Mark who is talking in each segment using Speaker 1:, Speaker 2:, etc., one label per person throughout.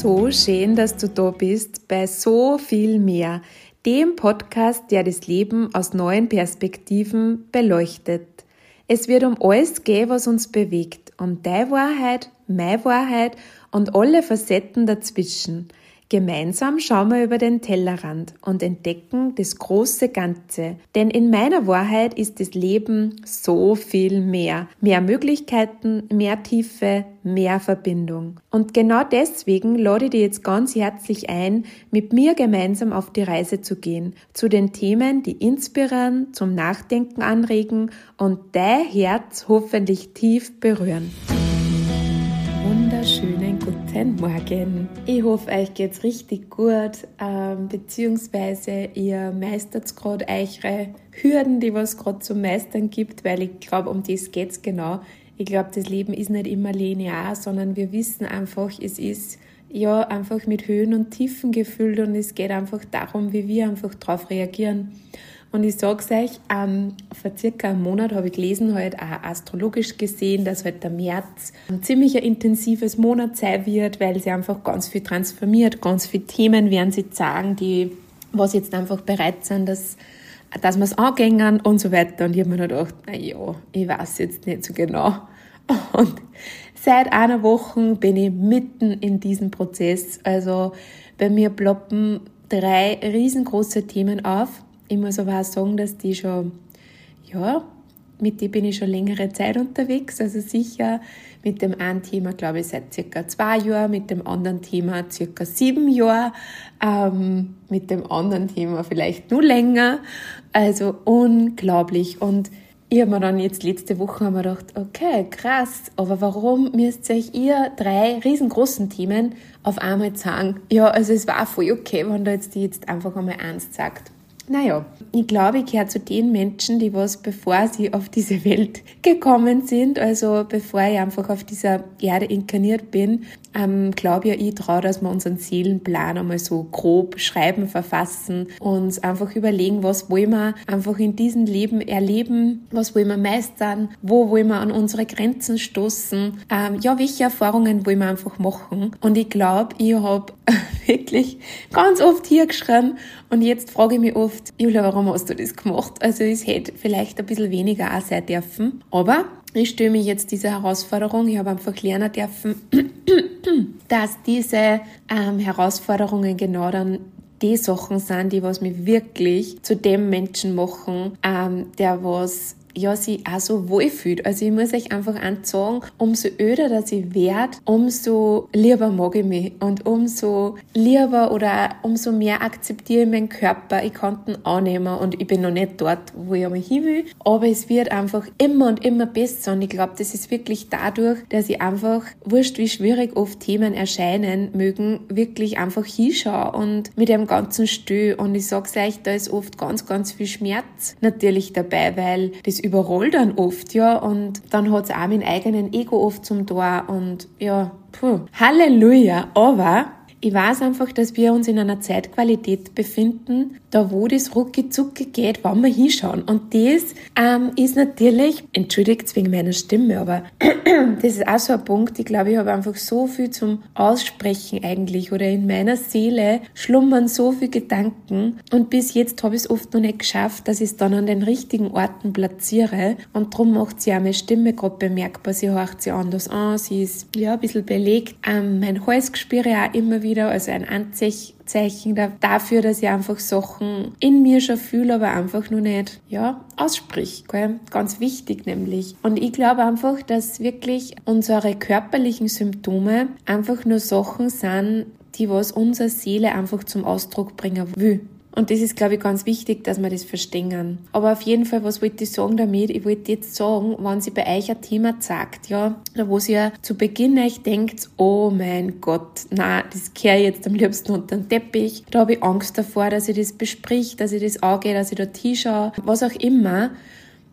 Speaker 1: so schön, dass du da bist bei So viel mehr, dem Podcast, der das Leben aus neuen Perspektiven beleuchtet. Es wird um alles gehen, was uns bewegt, um deine Wahrheit, meine Wahrheit und alle Facetten dazwischen. Gemeinsam schauen wir über den Tellerrand und entdecken das große Ganze. Denn in meiner Wahrheit ist das Leben so viel mehr. Mehr Möglichkeiten, mehr Tiefe, mehr Verbindung. Und genau deswegen lade ich dich jetzt ganz herzlich ein, mit mir gemeinsam auf die Reise zu gehen. Zu den Themen, die inspirieren, zum Nachdenken anregen und dein Herz hoffentlich tief berühren. Wunderschönen guten Morgen. Ich hoffe, euch geht's richtig gut, beziehungsweise ihr meistert gerade eure Hürden, die was gerade zum Meistern gibt, weil ich glaube, um das geht's genau. Ich glaube, das Leben ist nicht immer linear, sondern wir wissen einfach, es ist ja einfach mit Höhen und Tiefen gefüllt und es geht einfach darum, wie wir einfach darauf reagieren. Und ich sag's euch, vor circa einem Monat habe ich gelesen, halt auch astrologisch gesehen, dass halt der März ein ziemlich intensives Monat sein wird, weil sie einfach ganz viel transformiert, ganz viele Themen werden sie sagen, die was jetzt einfach bereit sind, dass wir es angehen und so weiter. Und ich habe mir gedacht, naja, ich weiß jetzt nicht so genau. Und seit einer Woche bin ich mitten in diesem Prozess. Also bei mir ploppen 3 riesengroße Themen auf. Ich muss aber auch sagen, dass die schon, mit denen bin ich schon längere Zeit unterwegs. Also sicher mit dem einen Thema, glaube ich, seit circa 2 Jahren, mit dem anderen Thema circa 7 Jahre, mit dem anderen Thema vielleicht nur länger. Also unglaublich. Und ich habe mir dann jetzt letzte Woche gedacht, okay, krass, aber warum müsst ihr 3 riesengroßen Themen auf einmal sagen? Ja, also es war voll okay, wenn da die jetzt einfach einmal eins sagt. Naja, ich glaube, ich gehöre zu den Menschen, die bevor sie auf diese Welt gekommen sind, also bevor ich einfach auf dieser Erde inkarniert bin, glaube ja ich traue, dass wir unseren Seelenplan einmal so grob schreiben, verfassen, uns einfach überlegen, was wollen wir einfach in diesem Leben erleben, was wollen wir meistern, wo wollen wir an unsere Grenzen stoßen, welche Erfahrungen wollen wir einfach machen. Und ich glaube, ich habe wirklich ganz oft hier geschrien und jetzt frage ich mich oft, Julia, warum hast du das gemacht? Also es hätte vielleicht ein bisschen weniger auch sein dürfen, aber ich stelle mich jetzt dieser Herausforderung, ich habe einfach lernen dürfen, dass diese Herausforderungen genau dann die Sachen sind, die was mich wirklich zu dem Menschen machen, der was sich auch so wohlfühlt. Also ich muss euch einfach sagen, umso öder dass ich werde, umso lieber mag ich mich und umso lieber oder umso mehr akzeptiere ich meinen Körper. Ich kann ihn annehmen und ich bin noch nicht dort, wo ich einmal hin will, aber es wird einfach immer und immer besser und ich glaube, das ist wirklich dadurch, dass ich einfach, wurscht wie schwierig oft Themen erscheinen mögen, wirklich einfach hinschaue und mit dem ganzen Stö und ich sag's euch, da ist oft ganz, ganz viel Schmerz natürlich dabei, weil das überrollt dann oft, und dann hat's auch meinen eigenen Ego oft zum Tor und Halleluja, aber ich weiß einfach, dass wir uns in einer Zeitqualität befinden, da wo das rucki-zucki geht, wenn wir hinschauen. Und das ist natürlich, entschuldigt wegen meiner Stimme, aber das ist auch so ein Punkt, ich glaube, ich habe einfach so viel zum Aussprechen eigentlich oder in meiner Seele schlummern so viele Gedanken und bis jetzt habe ich es oft noch nicht geschafft, dass ich es dann an den richtigen Orten platziere und darum macht sie auch meine Stimme gerade bemerkbar, sie hört sich anders an, sie ist ein bisschen belegt, mein Hals spüre ich auch immer wieder, also ein Anzeichen dafür, dass ich einfach Sachen in mir schon fühle, aber einfach nur nicht, aussprich, gell? Ganz wichtig nämlich. Und ich glaube einfach, dass wirklich unsere körperlichen Symptome einfach nur Sachen sind, die was unsere Seele einfach zum Ausdruck bringen will. Und das ist, glaube ich, ganz wichtig, dass wir das verstehen. Aber auf jeden Fall, was wollte ich sagen damit? Ich wollte jetzt sagen, wenn sie bei euch ein Thema sagt, da wo sie ja zu Beginn euch denkt, oh mein Gott, nein, das kehre ich jetzt am liebsten unter den Teppich. Da habe ich Angst davor, dass ich das besprich, dass ich das angehe, dass ich dort hinschaue, was auch immer.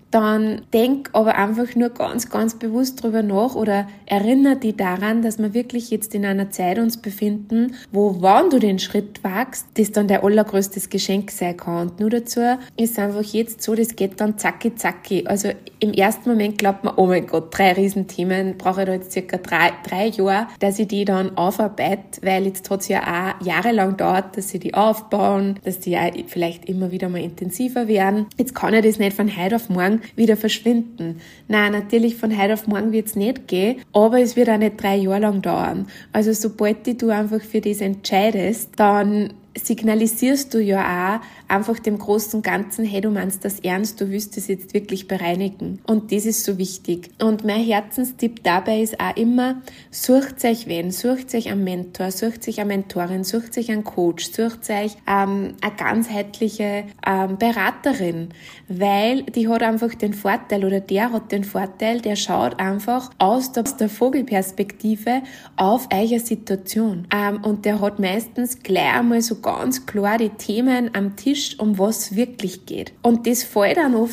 Speaker 1: dann denk aber einfach nur ganz, ganz bewusst drüber nach oder erinnere dich daran, dass wir wirklich jetzt in einer Zeit uns befinden, wo, wenn du den Schritt wagst, das dann dein allergrößtes Geschenk sein kann. Und nur dazu ist einfach jetzt so, das geht dann zacki zacki. Also im ersten Moment glaubt man, oh mein Gott, 3 Riesenthemen, brauche ich da jetzt circa 3 Jahre, dass ich die dann aufarbeite, weil jetzt hat es ja auch jahrelang dauert, dass sie die aufbauen, dass die ja vielleicht immer wieder mal intensiver werden. Jetzt kann ja das nicht von heute auf morgen wieder verschwinden. Nein, natürlich von heute auf morgen wird es nicht gehen, aber es wird auch nicht 3 Jahre lang dauern. Also sobald du einfach für das entscheidest, dann signalisierst du ja auch einfach dem großen Ganzen, hey, du meinst das ernst, du willst das jetzt wirklich bereinigen. Und das ist so wichtig. Und mein Herzenstipp dabei ist auch immer, sucht euch wen, sucht euch einen Mentor, sucht euch eine Mentorin, sucht euch einen Coach, sucht euch eine ganzheitliche Beraterin, weil die hat einfach den Vorteil oder der hat den Vorteil, der schaut einfach aus der Vogelperspektive auf eure Situation. Und der hat meistens gleich einmal so ganz klar die Themen am Tisch, um was wirklich geht. Und das fällt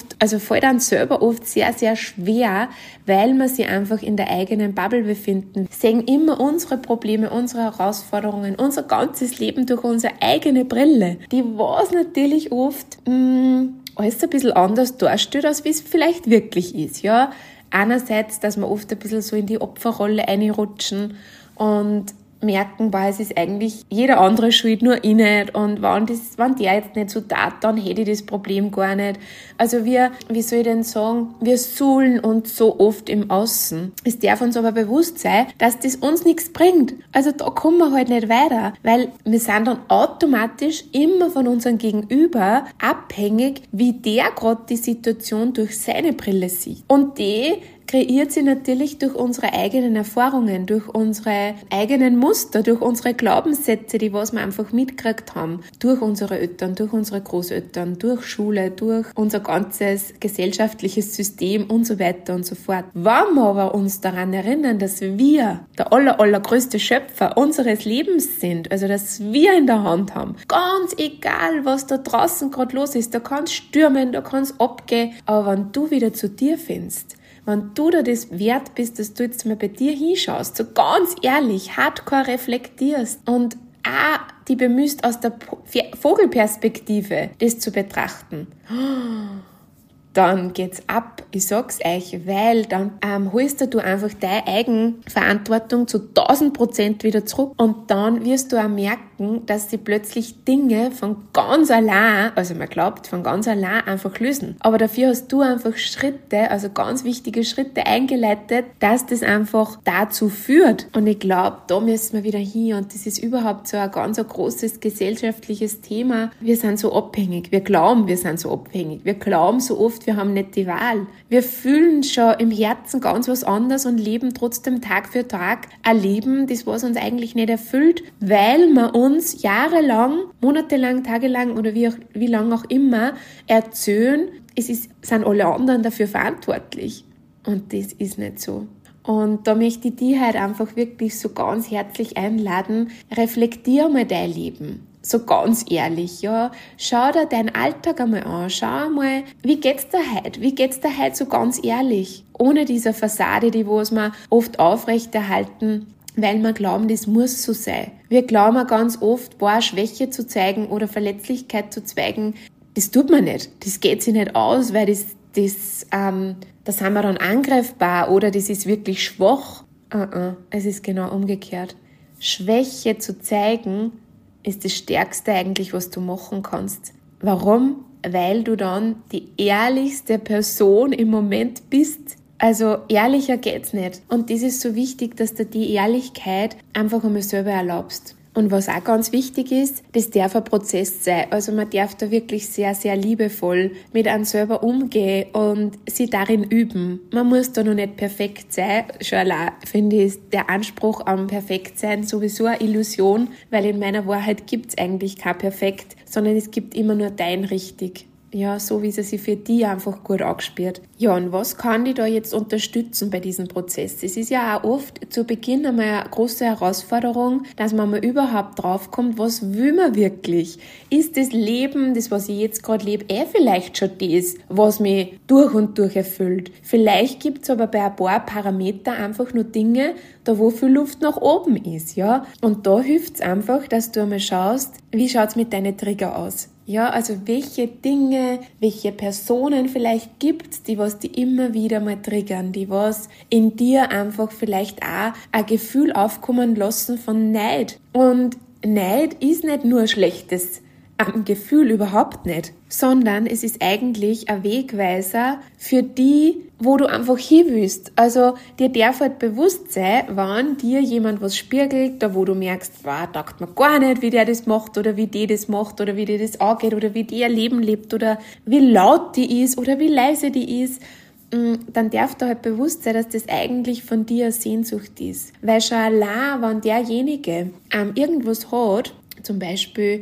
Speaker 1: dann selber oft sehr, sehr schwer, weil wir sich einfach in der eigenen Bubble befinden. Wir sehen immer unsere Probleme, unsere Herausforderungen, unser ganzes Leben durch unsere eigene Brille. Die was natürlich oft alles ein bisschen anders darstellt, als wie es vielleicht wirklich ist. Ja? Einerseits, dass wir oft ein bisschen so in die Opferrolle einrutschen und merken, es ist eigentlich jeder andere schuld, nur ich nicht. Und wenn der jetzt nicht so tat, dann hätte ich das Problem gar nicht. Also wie soll ich denn sagen, wir suhlen uns so oft im Außen. Es darf uns aber bewusst sein, dass das uns nichts bringt. Also da kommen wir halt nicht weiter, weil wir sind dann automatisch immer von unserem Gegenüber abhängig, wie der gerade die Situation durch seine Brille sieht. Und die kreiert sie natürlich durch unsere eigenen Erfahrungen, durch unsere eigenen Muster, durch unsere Glaubenssätze, die was wir einfach mitgekriegt haben, durch unsere Eltern, durch unsere Großeltern, durch Schule, durch unser ganzes gesellschaftliches System und so weiter und so fort. Wenn wir aber uns daran erinnern, dass wir der allergrößte Schöpfer unseres Lebens sind, also dass wir in der Hand haben, ganz egal, was da draußen gerade los ist, da kann es stürmen, da kann es abgehen, aber wenn du wieder zu dir findest, wenn du da das wert bist, dass du jetzt mal bei dir hinschaust, so ganz ehrlich, hardcore reflektierst und auch die bemühst, aus der Vogelperspektive das zu betrachten, dann geht's ab, ich sag's euch, weil dann holst du einfach deine Eigenverantwortung zu 1000% wieder zurück und dann wirst du auch merken, dass sie plötzlich Dinge von ganz allein, also man glaubt, von ganz allein einfach lösen. Aber dafür hast du einfach Schritte, also ganz wichtige Schritte eingeleitet, dass das einfach dazu führt. Und ich glaube, da müssen wir wieder hin und das ist überhaupt so ein ganz großes gesellschaftliches Thema. Wir sind so abhängig, wir glauben, wir sind so abhängig, wir glauben so oft, wir haben nicht die Wahl. Wir fühlen schon im Herzen ganz was anderes und leben trotzdem Tag für Tag ein Leben, das was uns eigentlich nicht erfüllt, weil wir uns jahrelang, monatelang, tagelang oder wie lang auch immer erzählen, sind alle anderen dafür verantwortlich. Und das ist nicht so. Und da möchte ich dich halt einfach wirklich so ganz herzlich einladen, reflektier mal dein Leben. So ganz ehrlich, ja. Schau dir deinen Alltag einmal an. Schau mal, wie geht's dir heute? Wie geht's dir heute so ganz ehrlich? Ohne diese Fassade, die was wir oft aufrechterhalten, weil wir glauben, das muss so sein. Wir glauben auch ganz oft, Schwäche zu zeigen oder Verletzlichkeit zu zeigen, das tut man nicht. Das geht sich nicht aus, weil da sind wir dann angreifbar oder das ist wirklich schwach. Es ist genau umgekehrt. Schwäche zu zeigen, ist das Stärkste eigentlich, was du machen kannst. Warum? Weil du dann die ehrlichste Person im Moment bist. Also ehrlicher geht's nicht. Und das ist so wichtig, dass du die Ehrlichkeit einfach einmal selber erlaubst. Und was auch ganz wichtig ist, das darf ein Prozess sein. Also man darf da wirklich sehr, sehr liebevoll mit einem selber umgehen und sich darin üben. Man muss da noch nicht perfekt sein. Schon allein finde ich, ist der Anspruch am Perfektsein sowieso eine Illusion, weil in meiner Wahrheit gibt's eigentlich kein Perfekt, sondern es gibt immer nur dein Richtig. Ja, so wie sie sich für dich einfach gut anspürt. Ja, und was kann dich da jetzt unterstützen bei diesem Prozess? Es ist ja auch oft zu Beginn einmal eine große Herausforderung, dass man mal überhaupt draufkommt, was will man wirklich? Ist das Leben, das was ich jetzt gerade lebe, vielleicht schon das, was mich durch und durch erfüllt? Vielleicht gibt's aber bei ein paar Parameter einfach nur Dinge, da wo viel Luft nach oben ist, ja? Und da hilft's einfach, dass du einmal schaust, wie schaut's mit deinen Trigger aus? Ja, also welche Dinge, welche Personen vielleicht gibt's, die was die immer wieder mal triggern, die was in dir einfach vielleicht auch ein Gefühl aufkommen lassen von Neid. Und Neid ist nicht nur ein schlechtes Gefühl, überhaupt nicht, sondern es ist eigentlich ein Wegweiser für die, wo du einfach hin willst. Also dir darf halt bewusst sein, wann dir jemand was spiegelt, da wo du merkst, wow, taugt mir gar nicht, wie der das macht oder wie die das macht oder wie die das angeht oder wie die ihr Leben lebt oder wie laut die ist oder wie leise die ist. Dann darf da halt bewusst sein, dass das eigentlich von dir eine Sehnsucht ist. Weil schon allein, wenn derjenige irgendwas hat, zum Beispiel,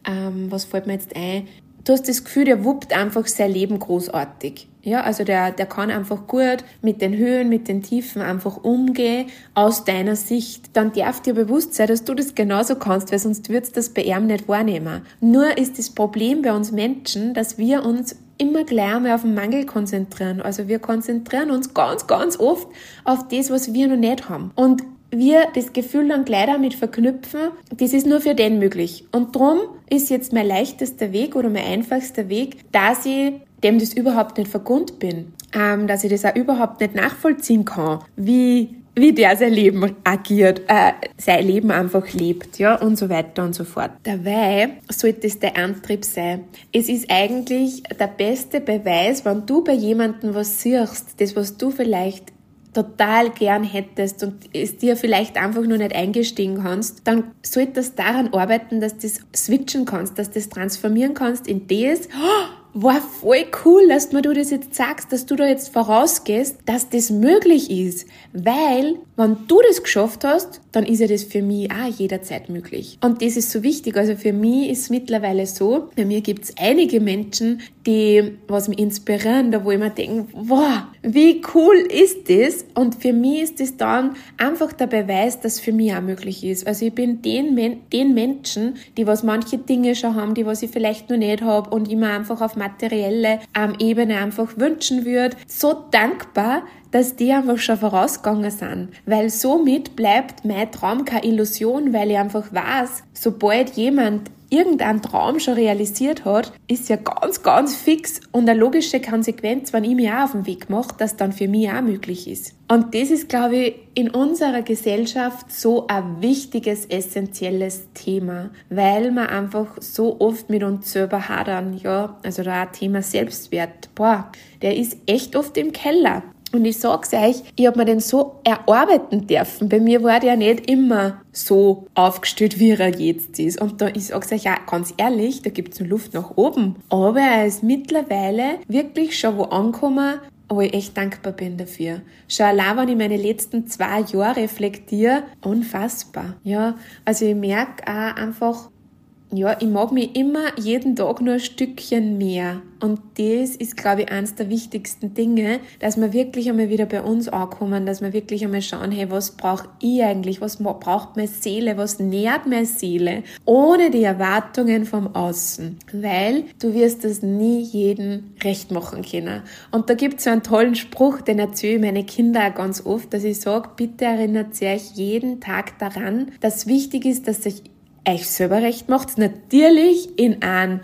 Speaker 1: was fällt mir jetzt ein, du hast das Gefühl, der wuppt einfach sein Leben großartig. Ja, also der kann einfach gut mit den Höhen, mit den Tiefen einfach umgehen aus deiner Sicht. Dann darf dir bewusst sein, dass du das genauso kannst, weil sonst würdest du das bei ihm nicht wahrnehmen. Nur ist das Problem bei uns Menschen, dass wir uns immer gleich einmal auf den Mangel konzentrieren. Also wir konzentrieren uns ganz, ganz oft auf das, was wir noch nicht haben. Und wir das Gefühl dann gleich damit verknüpfen, das ist nur für den möglich. Und drum ist jetzt mein leichtester Weg oder mein einfachster Weg, dass ich dem das überhaupt nicht vergönnt bin, dass ich das auch überhaupt nicht nachvollziehen kann, wie der sein Leben agiert, sein Leben einfach lebt, ja, und so weiter und so fort. Dabei sollte es der Antrieb sein. Es ist eigentlich der beste Beweis, wenn du bei jemandem was siehst, das, was du vielleicht total gern hättest und es dir vielleicht einfach nur nicht eingestehen kannst, dann solltest du daran arbeiten, dass du das switchen kannst, dass du das transformieren kannst in das, war voll cool, dass du das jetzt sagst, dass du da jetzt vorausgehst, dass das möglich ist. Weil, wenn du das geschafft hast, dann ist ja das für mich auch jederzeit möglich. Und das ist so wichtig. Also für mich ist es mittlerweile so, bei mir gibt es einige Menschen, die was mich inspirieren, da wo ich mir denke, wow, wie cool ist das? Und für mich ist das dann einfach der Beweis, dass es für mich auch möglich ist. Also ich bin den Menschen, die was manche Dinge schon haben, die was ich vielleicht noch nicht habe und ich mir einfach auf materielle Ebene einfach wünschen würde, so dankbar, dass die einfach schon vorausgegangen sind. Weil somit bleibt mein Traum keine Illusion, weil ich einfach weiß, sobald jemand irgendeinen Traum schon realisiert hat, ist ja ganz, ganz fix und eine logische Konsequenz, wenn ich mich auch auf den Weg mache, dass dann für mich auch möglich ist. Und das ist, glaube ich, in unserer Gesellschaft so ein wichtiges, essentielles Thema, weil wir einfach so oft mit uns selber hadern, ja, also da ein Thema Selbstwert, der ist echt oft im Keller. Und ich sag's euch, ich hab mir den so erarbeiten dürfen. Bei mir war der nicht immer so aufgestellt, wie er jetzt ist. Und da, ich sag's euch auch ganz ehrlich, da gibt's noch Luft nach oben. Aber er ist mittlerweile wirklich schon wo angekommen, wo ich echt dankbar bin dafür. Schon allein, wenn ich meine letzten 2 Jahre reflektiere, unfassbar. Ja, also ich merke auch einfach, ja, ich mag mich immer jeden Tag nur ein Stückchen mehr. Und das ist, glaube ich, eines der wichtigsten Dinge, dass wir wirklich einmal wieder bei uns ankommen, dass wir wirklich einmal schauen, hey, was brauche ich eigentlich, was braucht meine Seele, was nährt meine Seele, ohne die Erwartungen vom Außen. Weil du wirst das nie jedem recht machen können. Und da gibt es so einen tollen Spruch, den erzähle ich meine Kinder auch ganz oft, dass ich sage, bitte erinnert euch jeden Tag daran, dass wichtig ist, dass sich euch selber recht macht, natürlich in einem,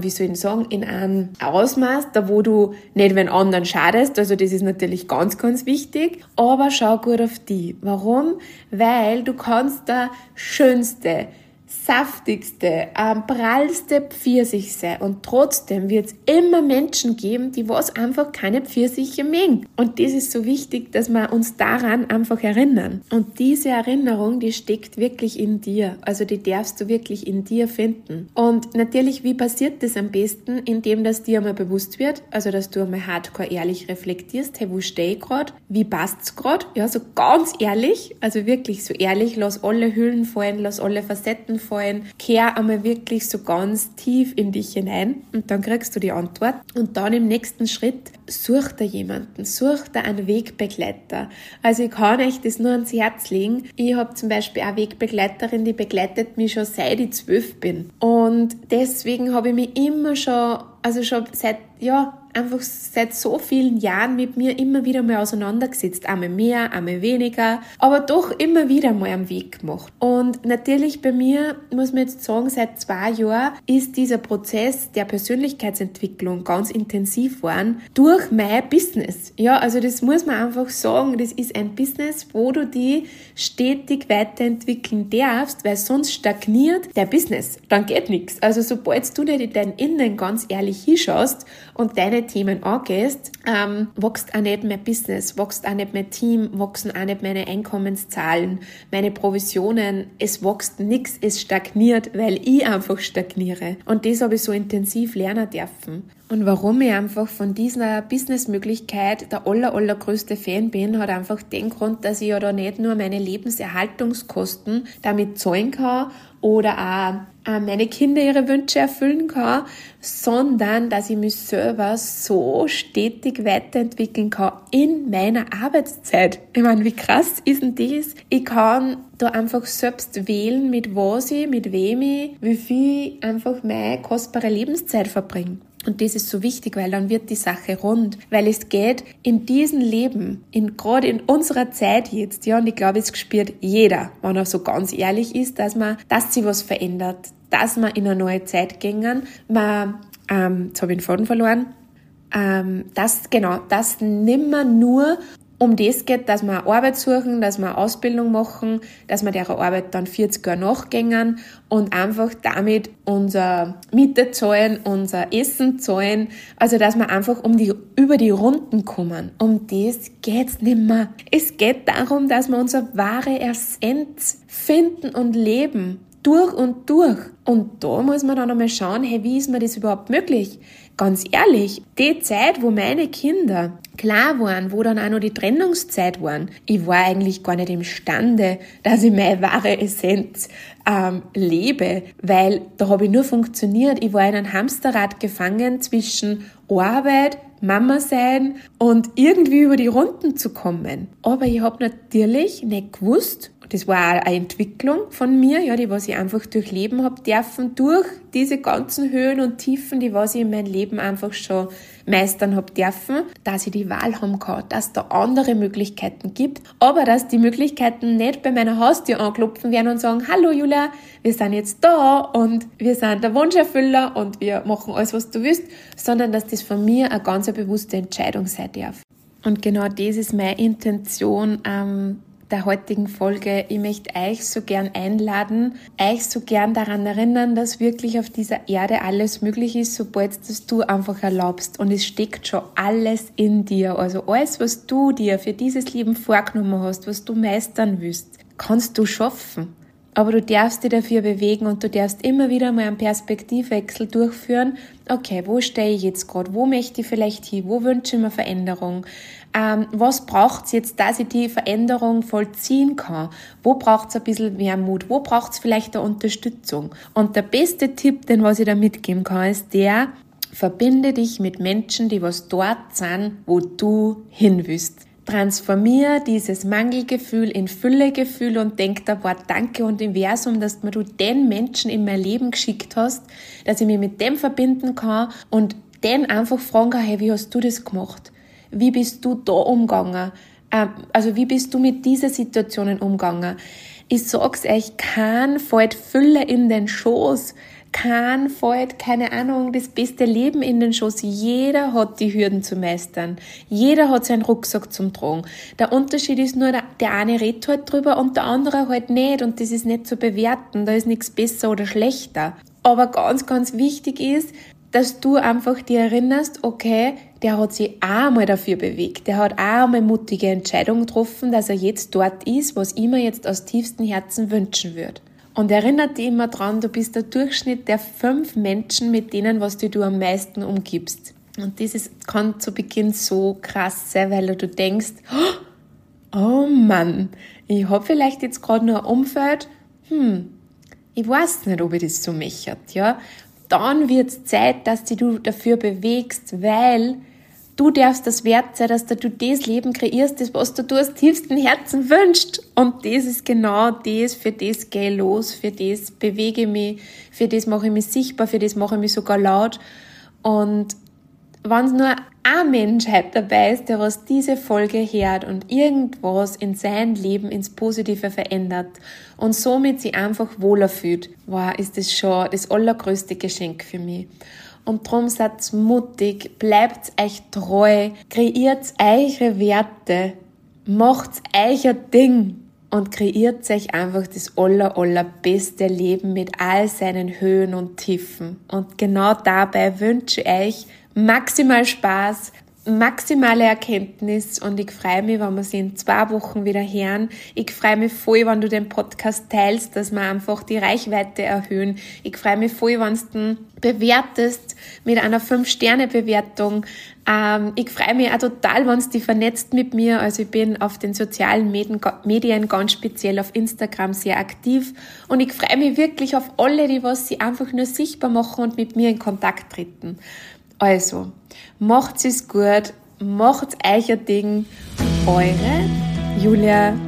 Speaker 1: in einem Ausmaß, da wo du nicht den anderen schadest, also das ist natürlich ganz, ganz wichtig, aber schau gut auf die. Warum? Weil du kannst der schönste, saftigste, prallste Pfirsich sein und trotzdem wird es immer Menschen geben, die was einfach keine Pfirsiche mögen. Und das ist so wichtig, dass wir uns daran einfach erinnern. Und diese Erinnerung, die steckt wirklich in dir. Also die darfst du wirklich in dir finden. Und natürlich, wie passiert das am besten? Indem das dir einmal bewusst wird, also dass du einmal hardcore ehrlich reflektierst, hey, wo stehe ich gerade? Wie passt's gerade? Ja, so ganz ehrlich, also wirklich so ehrlich, lass alle Hüllen fallen, lass alle Facetten Fragen fallen, kehr einmal wirklich so ganz tief in dich hinein und dann kriegst du die Antwort. Und dann im nächsten Schritt such dir jemanden, such dir einen Wegbegleiter. Also ich kann euch das nur ans Herz legen. Ich habe zum Beispiel eine Wegbegleiterin, die begleitet mich schon seit ich 12 bin. Und deswegen habe ich mich immer schon seit so vielen Jahren mit mir immer wieder mal auseinandergesetzt. Einmal mehr, einmal weniger, aber doch immer wieder mal am Weg gemacht. Und natürlich bei mir, muss man jetzt sagen, seit 2 Jahren ist dieser Prozess der Persönlichkeitsentwicklung ganz intensiv geworden durch mein Business. Ja, also das muss man einfach sagen, das ist ein Business, wo du die stetig weiterentwickeln darfst, weil sonst stagniert der Business. Dann geht nichts. Also sobald du nicht in dein Innen ganz ehrlich hinschaust und deine Themen angehst, wächst auch nicht mein Business, wächst auch nicht mein Team, wachsen auch nicht meine Einkommenszahlen, meine Provisionen, es wächst nichts, es stagniert, weil ich einfach stagniere. Und das habe ich so intensiv lernen dürfen. Und warum ich einfach von dieser Businessmöglichkeit der allergrößte Fan bin, hat einfach den Grund, dass ich ja da nicht nur meine Lebenserhaltungskosten damit zahlen kann oder auch meine Kinder ihre Wünsche erfüllen kann, sondern dass ich mich selber so stetig weiterentwickeln kann in meiner Arbeitszeit. Ich meine, wie krass ist denn das? Ich kann da einfach selbst wählen, mit was ich, mit wem ich, wie viel ich einfach meine kostbare Lebenszeit verbringe. Und das ist so wichtig, weil dann wird die Sache rund. Weil es geht in diesem Leben, gerade in unserer Zeit jetzt, ja, und ich glaube, es spürt jeder, wenn er so ganz ehrlich ist, dass sich was verändert, dass wir in eine neue Zeit gehen. Jetzt habe ich den Faden verloren. Dass nimmer nur um das geht, dass wir Arbeit suchen, dass wir Ausbildung machen, dass wir der Arbeit dann 40 Jahre nachgängen und einfach damit unser Miete zahlen, unser Essen zahlen, also dass wir einfach über die Runden kommen. Um das geht's nicht mehr. Es geht darum, dass wir unsere wahre Essenz finden und leben. Durch und durch. Und da muss man dann einmal schauen, hey, wie ist mir das überhaupt möglich? Ganz ehrlich, die Zeit, wo meine Kinder klar waren, wo dann auch noch die Trennungszeit waren, ich war eigentlich gar nicht imstande, dass ich meine wahre Essenz lebe, weil da habe ich nur funktioniert. Ich war in einem Hamsterrad gefangen zwischen Arbeit, Mama sein und irgendwie über die Runden zu kommen. Aber ich habe natürlich nicht gewusst, das war auch eine Entwicklung von mir, ja, die was ich einfach durchleben habe dürfen, durch diese ganzen Höhen und Tiefen, die was ich in meinem Leben einfach schon meistern habe dürfen, dass ich die Wahl haben kann, dass es da andere Möglichkeiten gibt, aber dass die Möglichkeiten nicht bei meiner Haustür anklopfen werden und sagen, hallo Julia, wir sind jetzt da und wir sind der Wunscherfüller und wir machen alles, was du willst, sondern dass das von mir eine ganz bewusste Entscheidung sein darf. Und genau das ist meine Intention der heutigen Folge. Ich möchte euch so gern einladen, euch so gern daran erinnern, dass wirklich auf dieser Erde alles möglich ist, sobald das du einfach erlaubst. Und es steckt schon alles in dir. Also alles, was du dir für dieses Leben vorgenommen hast, was du meistern willst, kannst du schaffen. Aber du darfst dich dafür bewegen und du darfst immer wieder mal einen Perspektivwechsel durchführen. Okay, wo stehe ich jetzt gerade? Wo möchte ich vielleicht hin? Wo wünsche ich mir Veränderung? Was braucht es jetzt, dass ich die Veränderung vollziehen kann? Wo braucht es ein bisschen mehr Mut? Wo braucht es vielleicht eine Unterstützung? Und der beste Tipp, den was ich da mitgeben kann, ist der, verbinde dich mit Menschen, die was dort sind, wo du hin willst. Transformier dieses Mangelgefühl in Füllegefühl und denk da, danke Universum, dass du den Menschen in mein Leben geschickt hast, dass ich mich mit dem verbinden kann und den einfach fragen kann, hey, wie hast du das gemacht? Wie bist du da umgegangen? Also wie bist du mit dieser Situationen umgegangen? Ich sag's euch, kein fällt Fülle in den Schoß. Kein fällt, keine Ahnung, das beste Leben in den Schoß. Jeder hat die Hürden zu meistern. Jeder hat seinen Rucksack zum Tragen. Der Unterschied ist nur, der eine redet halt drüber und der andere halt nicht. Und das ist nicht zu bewerten. Da ist nichts besser oder schlechter. Aber ganz, ganz wichtig ist, dass du einfach dir erinnerst, okay, der hat sich auch mal dafür bewegt. Der hat auch mal mutige Entscheidungen getroffen, dass er jetzt dort ist, was ich mir jetzt aus tiefstem Herzen wünschen würde. Und erinnert dich immer dran, du bist der Durchschnitt der 5 Menschen, mit denen was du am meisten umgibst. Und das kann zu Beginn so krass sein, weil du denkst, oh Mann, ich habe vielleicht jetzt gerade nur ein Umfeld, ich weiß nicht, ob ich das so möchte, ja. Dann wird es Zeit, dass du dafür bewegst, weil du darfst das wert sein, dass du das Leben kreierst, das, was du aus tiefstem Herzen wünschst. Und das ist genau das, für das gehe ich los, für das bewege ich mich, für das mache ich mich sichtbar, für das mache ich mich sogar laut. Und wenn es nur ein Mensch heute dabei ist, der was diese Folge hört und irgendwas in sein Leben ins Positive verändert und somit sich einfach wohler fühlt, wow, ist das schon das allergrößte Geschenk für mich. Und darum seid mutig, bleibt euch treu, kreiert eure Werte, macht euer Ding und kreiert euch einfach das allerbeste Leben mit all seinen Höhen und Tiefen. Und genau dabei wünsche ich euch maximal Spaß, maximale Erkenntnis und ich freue mich, wenn wir sie in 2 Wochen wieder hören. Ich freue mich voll, wenn du den Podcast teilst, dass wir einfach die Reichweite erhöhen. Ich freue mich voll, wenn du ihn bewertest mit einer 5-Sterne-Bewertung. Ich freue mich auch total, wenn du dich vernetzt mit mir. Also ich bin auf den sozialen Medien, ganz speziell auf Instagram, sehr aktiv und ich freue mich wirklich auf alle, die was sie einfach nur sichtbar machen und mit mir in Kontakt treten. Also, macht's es gut, macht's euer Ding. Eure Julia.